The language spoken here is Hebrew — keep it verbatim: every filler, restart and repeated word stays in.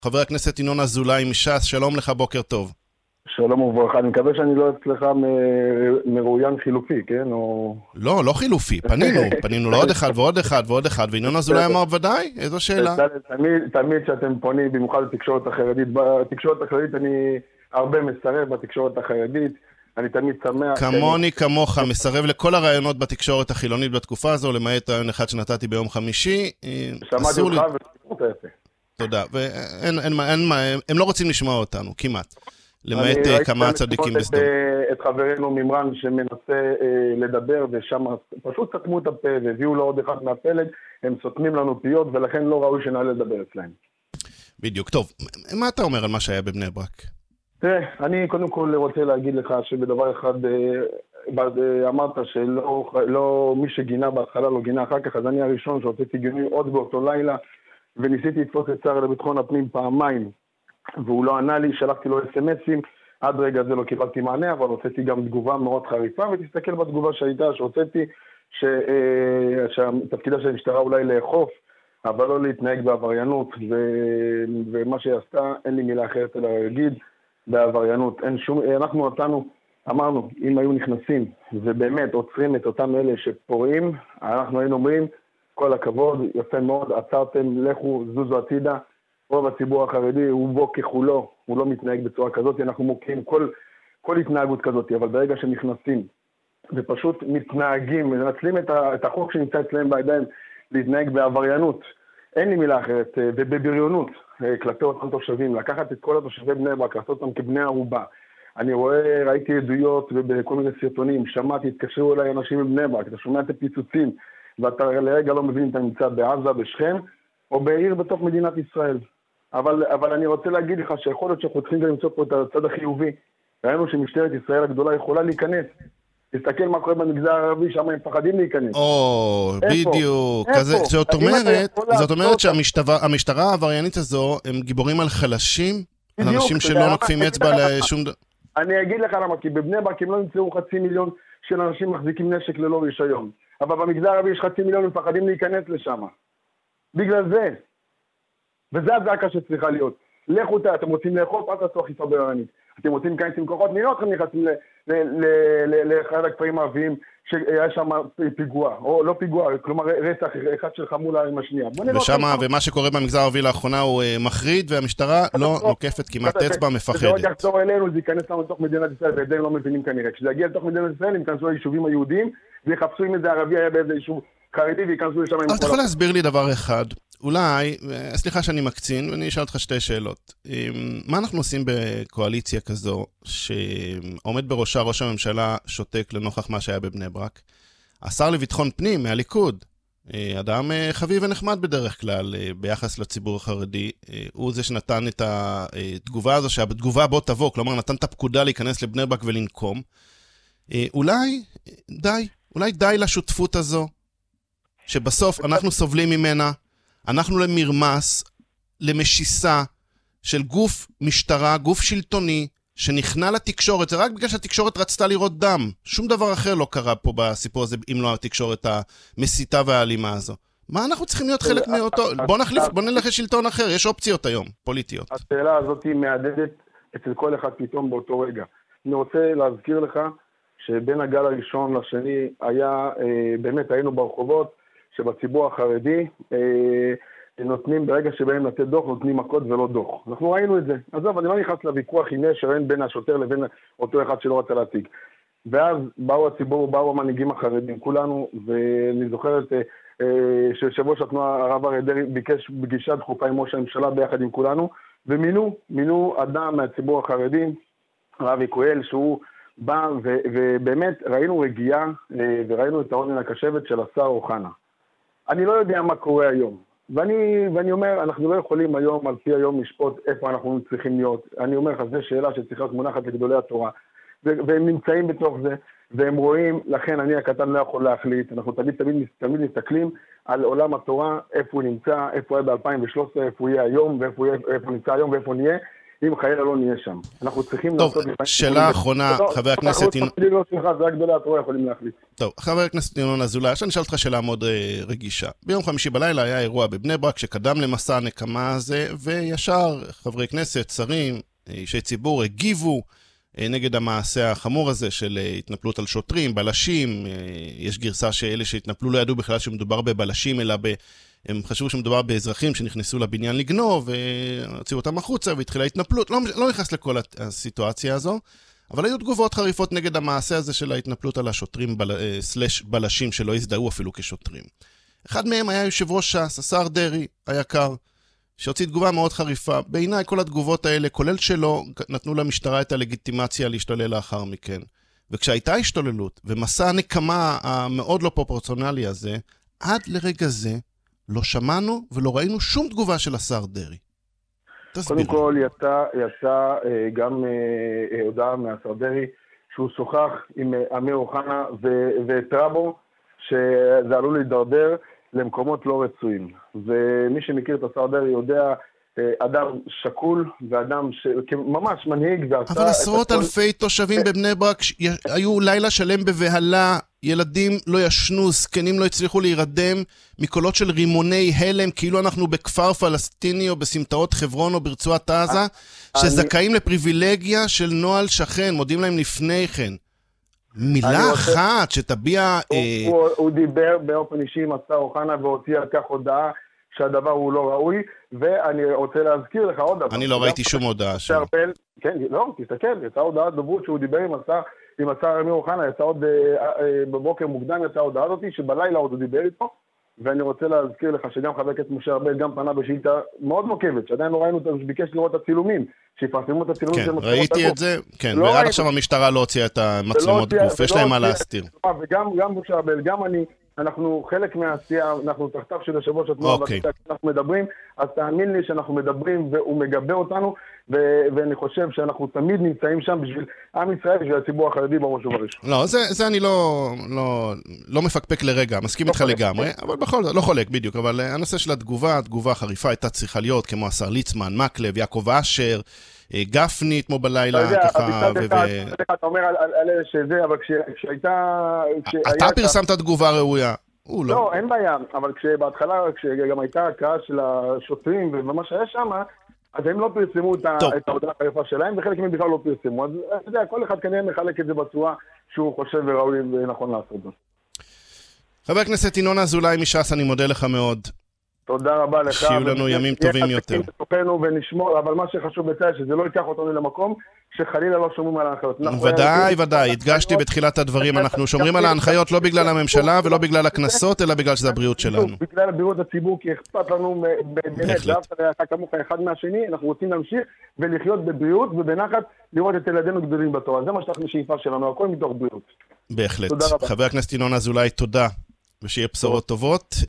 חבר הכנסת ינון אזולאי מש"ס, שלום לך, בוקר טוב. שלום וברכה, אני מקווה שאני לא אצלך מ- מרואיין חילופי, כן? או... לא, לא חילופי, פנינו, פנינו לעוד אחד ועוד אחד ועוד אחד, וינון אזולאי אמר ודאי, איזו שאלה. תמיד, תמיד שאתם פונים, במיוחד בתקשורת החרדית, בתקשורת החרדית אני הרבה מסרב בתקשורת החרדית, אני תמיד שמח... כמוני כמוך, מסרב לכל הרעיונות בתקשורת החילונית בתקופה הזו, למעט הרעיון אחד שנתתי ביום חמישי. שמעתי אותך וספרות היפה. תודה, והם לא רוצים לשמוע אותנו, כמעט. למעט כמה צדיקים בסדום. את חברנו ממרן שמנסה לדבר, ושם פשוט סתמו את הפה והביאו לו עוד אחד מהפלג, הם סותמים לנו פיות, ולכן לא ראוי שנעלה לדבר אצלהם. בדיוק. טוב, מה אתה אומר על מה שהיה בבני ברק? תראה, אני קודם כל רוצה להגיד לך שבדבר אחד אמרת שלא לא, מי שגינה בהתחלה לא גינה אחר כך, אז אני הראשון שהוצאתי גינוי עוד באותו לילה, וניסיתי לתפוס את שר לביטחון הפנים פעמיים, והוא לא ענה לי, שלחתי לו אס-אמסים, עד רגע זה לא קיבלתי מענה, אבל הוצאתי גם תגובה מאוד חריפה, ותסתכל בתגובה שהייתה, שהוצאתי, שתפקידה של המשטרה אולי לאכוף, אבל לא להתנהג בעבריינות, ו... ומה שהיא עשתה, אין לי מילה אחרת אלא להגיד, בעבריינות. אין שום, אנחנו אותנו, אמרנו, אם היו נכנסים, ובאמת עוצרים את אותם אלה שפורעים, אנחנו היינו אומרים, כל הכבוד, יפה מאוד, עצרתם, לכו, זוזו הצידה, רוב הציבור החרדי הוא בו ככולו, הוא לא מתנהג בצורה כזאת, אנחנו מוקיעים כל, כל התנהגות כזאת, אבל ברגע שנכנסים ופשוט מתנהגים, מנצלים את, ה, את החוק שנמצא אצלם בידיים, להתנהג בעבריינות, אין לי מילה אחרת, ובבריונות, כלפי אותם תושבים, לקחת את כל התושבי בני ברק, לעשות אותם כבני ערובה. אני רואה, ראיתי עדויות ובכל מיני סרטונים, שמעתי, התקשרו אליי אנשים מבני ברק, אתה שומע את הפיצוצים, ואתה לרגע לא מבין אם אתה נמצא בעזה, בשכם, או בעיר בתוך מדינת ישראל. אבל, אבל אני רוצה להגיד לך שיכול להיות שאנחנו צריכים גם למצוא פה את הצד החיובי. ראינו שמשטרת ישראל הגדולה יכולה להיכנס. תסתכל מה קורה במגזר הערבי, שם הם פחדים להיכנס. או, בדיוק. זאת אומרת, זאת אומרת שהמשטרה העבריינית הזו, הם גיבורים על חלשים, על אנשים שלא נוקפים אצבע לשום... אני אגיד לך למה, כי בבני ברק הם לא נמצאו חצי מיליון של אנשים מחזיקים נשק ללא רישיון. אבל במגזר הערבי יש חצי מיליון מפחדים להיכנס לשם. בגלל זה. וזה הזעקה שצריכה להיות. לכו אותה, אתם רוצים לאכוף, אל תעשו אכיפה בררנית. אתם רוצים להיכנס עם כוחות, נראה אתכם נכנסים לאחד הכפרים הערביים שהיה שם פיגוע, או לא פיגוע, כלומר רצח אחד שלך מול עם השנייה. ושמה, ומה שקורה במגזר הערבי לאחרונה הוא מחריד, והמשטרה לא נוקפת כמעט אצבע, מפחדת. זה עוד יחזור אלינו, זה ייכנס לנו לתוך מדינת ישראל, ואת זה הם לא מבינים כנראה. כשזה יגיע לתוך מדינת ישראל, הם ייכנסו ליישובים היהודיים, ויחפשו אם איזה ערבי היה באיזה יישוב חרדי, וייכנסו לשם. אבל אתה יכול להסביר לי דבר אחד, אולי, סליחה שאני מקצין, ואני אשאל אותך שתי שאלות. מה אנחנו עושים בקואליציה כזו, שעומד בראשה ראש הממשלה שותק לנוכח מה שהיה בבני ברק? השר לביטחון פנים מהליכוד, אדם חביב ונחמד בדרך כלל ביחס לציבור החרדי, הוא זה שנתן את התגובה הזו, שהתגובה בוא תבוא, כלומר נתן את הפקודה להיכנס לבני ברק ולנקום. אולי די, אולי די לשותפות הזו, שבסוף אנחנו סובלים ממנה, אנחנו למרמס, למשיסה של גוף משטרה, גוף שלטוני, שנכנע לתקשורת, זה רק בגלל שהתקשורת רצתה לראות דם. שום דבר אחר לא קרה פה בסיפור הזה, אם לא התקשורת המסיתה והאלימה הזו. מה אנחנו צריכים להיות חלק מאותו? בוא נחליף, בוא נלך לשלטון אחר, יש אופציות היום, פוליטיות. השאלה הזאת היא מהדהדת אצל כל אחד פתאום באותו רגע. אני רוצה להזכיר לך שבין הגל הראשון לשני היה, באמת היינו ברחובות, שבציבור החרדי אה, נותנים, ברגע שבהם לתת דוח, נותנים מכות ולא דוח. אנחנו ראינו את זה. עזוב, אני לא נכנס לוויכוח עם שאין בין השוטר לבין אותו אחד שלא רצה להציג. ואז באו הציבור, באו המנהיגים החרדים, כולנו, ואני זוכרת אה, אה, ששבוע התנועה הרב אריה דרעי ביקש פגישה דחופה עם ראש הממשלה ביחד עם כולנו, ומינו, מינו אדם מהציבור החרדי, רבי כהל, שהוא בא, ו, ובאמת ראינו רגיעה, אה, וראינו את האוזן הקשבת של השר אוחנה. אני לא יודע מה קורה היום, ואני, ואני אומר, אנחנו לא יכולים היום, על פי היום, לשפוט איפה אנחנו צריכים להיות. אני אומר לך, זו שאלה שצריכה להיות מונחת לגדולי התורה, והם נמצאים בתוך זה, והם רואים, לכן אני הקטן לא יכול להחליט, אנחנו תמיד, תמיד, תמיד מסתכלים על עולם התורה, איפה הוא נמצא, איפה הוא היה ב-אלפיים ושלוש עשרה, איפה הוא יהיה היום, ואיפה הוא נמצא היום, ואיפה נהיה, אם חיילה לא נהיה שם. אנחנו צריכים טוב, שאלה אחרונה, חבר הכנסת... טוב, חבר הכנסת ינון אזולאי, שאני אשאל אותך שאלה מאוד רגישה. ביום חמישי בלילה היה אירוע בבני ברק שקדם למסע הנקמה הזה, וישר חברי כנסת, שרים, אישי ציבור, הגיבו נגד המעשה החמור הזה של התנפלות על שוטרים, בלשים. יש גרסה שאלה שהתנפלו לא ידעו בכלל שמדובר בבלשים, אלא ב... הם חשבו שמדובר באזרחים שנכנסו לבניין לגנוב, והוציאו אותם החוצה והתחילה התנפלות. לא, לא נכנס לכל הסיטואציה הזו, אבל היו תגובות חריפות נגד המעשה הזה של ההתנפלות על השוטרים בל... סלש בלשים שלא הזדהו אפילו כשוטרים. אחד מהם היה יושב ראש ש"ס, השר דרעי היקר, שהוציא תגובה מאוד חריפה. בעיניי כל התגובות האלה, כולל שלו, נתנו למשטרה את הלגיטימציה להשתולל לאחר מכן. וכשהייתה השתוללות, ומסע הנקמה המאוד לא פרופורציונלי הזה, עד לרגע זה, לא שמענו ולא ראינו שום תגובה של השר דרעי. קודם כל יצא, יצא גם הודעה מהשר דרעי, שהוא שוחח עם אמיר אוחנה והתרה בו, שזה עלול להידרדר למקומות לא רצויים. ומי שמכיר את השר דרעי יודע, אדם שקול ואדם שממש מנהיג. אבל עשרות אלפי תושבים בבני ברק היו לילה שלם בבהלה, ילדים לא ישנו, זקנים לא הצליחו להירדם מקולות של רימוני הלם, כאילו אנחנו בכפר פלסטיני או בסמטאות חברון או ברצועת עזה, שזכאים לפריבילגיה של נועל שכן, מודים להם לפני כן. מילה אחת שתביע... הוא דיבר באופן אישי עם השר אוחנה והוציא על כך הודעה שהדבר הוא לא ראוי, ואני רוצה להזכיר לך עוד דבר. אני לא ראיתי שום הודעה שם. כן, לא, תסתכל, יצאה הודעה דוברות שהוא דיבר עם השר, עם השר אמיר אוחנה, יצא עוד בבוקר מוקדם, יצאה הודעה הזאת, שבלילה עוד הוא דיבר איתו, ואני רוצה להזכיר לך שגם חבר הכנסת משה ארבל גם פנה בשאילתה מאוד נוקבת, שעדיין לא ראינו אותו, שביקש לראות את הצילומים, שיפרסמו את הצילומים. כן, ראיתי את זה, כן, ועד עכשיו המשטרה לא הוציאה את המצלמות גוף, יש להם מה להסתיר. וגם משה ארבל, גם אני, אנחנו חלק מהעשייה, אנחנו תחתיו של יושב ראש התנועה, אנחנו מדברים, אז תאמין לי שאנחנו מדברים והוא מגבה אותנו, ואני חושב שאנחנו תמיד נמצאים שם בשביל עם ישראל, בשביל הציבור החרדי בראש ובראשון. לא, זה אני לא מפקפק לרגע, מסכים איתך לגמרי, אבל בכל זאת, לא חולק בדיוק, אבל הנושא של התגובה, התגובה החריפה הייתה צריכה להיות, כמו השר ליצמן, מקלב, יעקב אשר, גפני אתמול בלילה, ככה, ו... אתה אומר על אלה שזה, אבל כשהייתה... אתה פרסמת תגובה ראויה. לא, אין בעיה, אבל כשבהתחלה, כשגם הייתה הקראה של השוטרים ומה שהיה שם, אז הם לא פרסמו את ההודעה החריפה שלהם, וחלק מהם בכלל לא פרסמו. אז אתה יודע, כל אחד כנראה מחלק את זה בצורה שהוא חושב וראוי ונכון לעשות זאת. חבר הכנסת ינון אזולאי מש"ס, אני מודה לך מאוד. תודה רבה לך. שיהיו לנו ימים טובים יותר. ונשמור, אבל מה שחשוב בצד, שזה לא ייקח אותנו למקום שחלילה לא שומרים על ההנחיות. ודאי, ודאי. הדגשתי בתחילת הדברים, אנחנו שומרים על ההנחיות לא בגלל הממשלה ולא בגלל הכנסות, אלא בגלל שזה הבריאות שלנו. בגלל הבריאות הציבור, כי אכפת לנו באמת, דווקא כמוך אחד מהשני, אנחנו רוצים להמשיך ולחיות בבריאות ובנחת, לראות את ילדינו גדולים בתורה. זה מה שאנחנו שאיפה שלנו, הכל מתוך בריאות. בהחלט. חבר הכנסת ינון אזולאי, תודה, ושיהיה בשורות טובות.